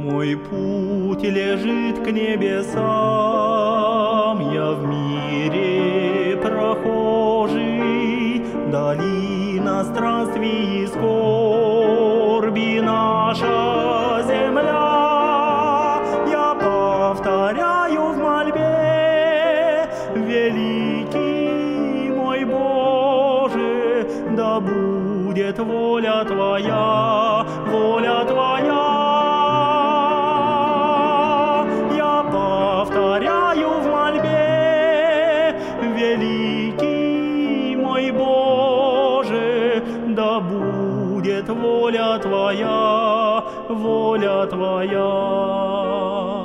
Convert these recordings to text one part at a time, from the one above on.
Мой путь лежит к небесам, я в мире прохожий, долина странствий и скорби наша земля. Я повторяю в мольбе, великий мой Боже, да будет воля Твоя, воля Твоя. Великий мой Боже, да будет воля Твоя, воля Твоя.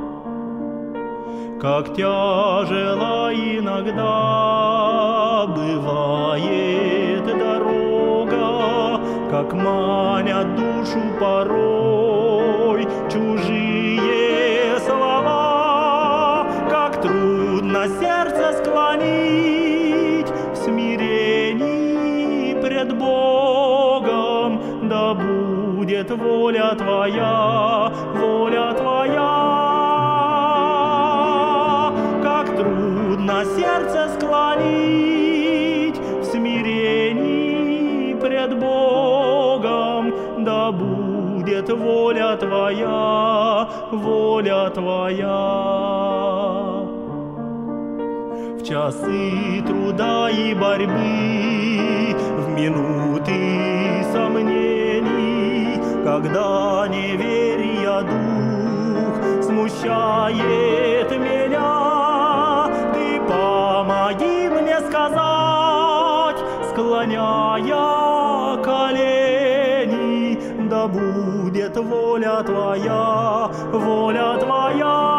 Как тяжела иногда бывает дорога, как манят душу порой чужие слова, как трудно сердце склонить в смирении пред Богом, да будет воля Твоя, воля Твоя. Как трудно сердце склонить в смирении пред Богом, да будет воля Твоя, воля Твоя. В часы труда и борьбы, в минуты сомнений, когда неверия дух смущает меня, Ты помоги мне сказать, склоняя колени, да будет воля Твоя, воля Твоя.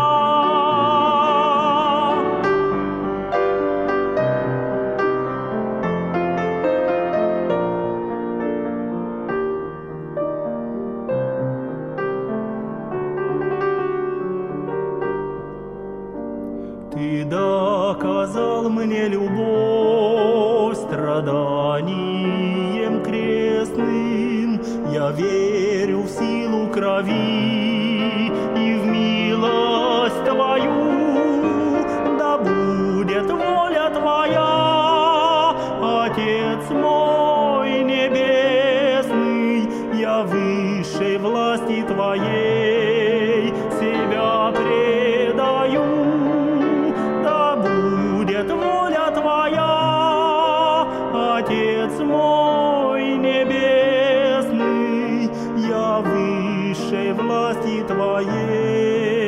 Ты доказал мне любовь страданием крестным, я верю в силу крови и в милость Твою, да будет воля Твоя, Отец мой небесный, я высшей власти Твоей себя предаю. Воля Твоя, Отец мой небесный, я высшей власти Твоей